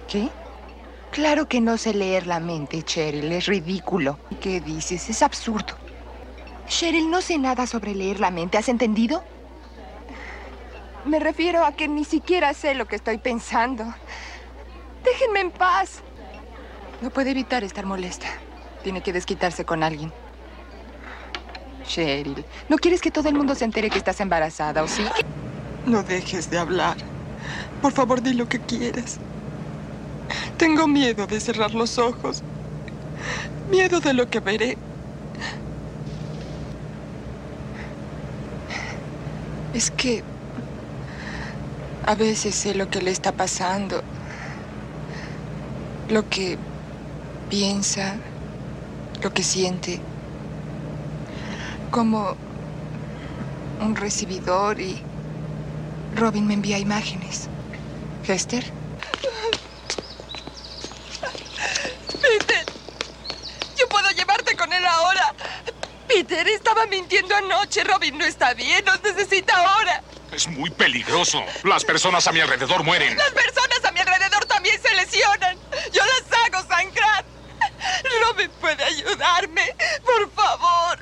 ¿Qué? Claro que no sé leer la mente, Cheryl. Es ridículo. ¿Qué dices? Es absurdo. Cheryl, no sé nada sobre leer la mente. ¿Has entendido? Me refiero a que ni siquiera sé lo que estoy pensando. Déjenme en paz. No puede evitar estar molesta. Tiene que desquitarse con alguien. Cheryl, ¿no quieres que todo el mundo se entere que estás embarazada, o sí? No dejes de hablar. Por favor, di lo que quieres. Tengo miedo de cerrar los ojos. Miedo de lo que veré. Es que a veces sé lo que le está pasando. Lo que piensa, lo que siente. Como un recibidor y Robin me envía imágenes. ¿Hester? Peter, yo puedo llevarte con él ahora. Peter, estaba mintiendo anoche. Robin no está bien, nos necesita ahora. Es muy peligroso. Las personas a mi alrededor mueren. Las personas a mi alrededor también se lesionan. Yo las hago sangrar. Robin puede ayudarme, por favor.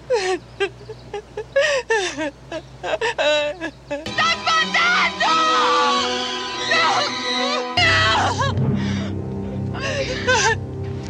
¡Están matando!